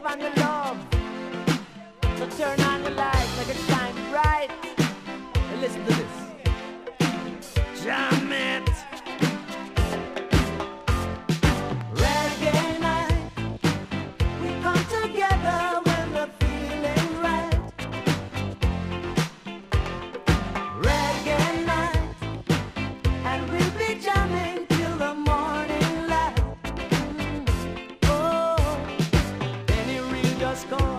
love and your love. So turn on the light, make it shine bright. And listen to this. Jam it. Reggae night. We come together when we're feeling right. Reggae night. And we'll be jamming till the morning light. Oh, any real just come.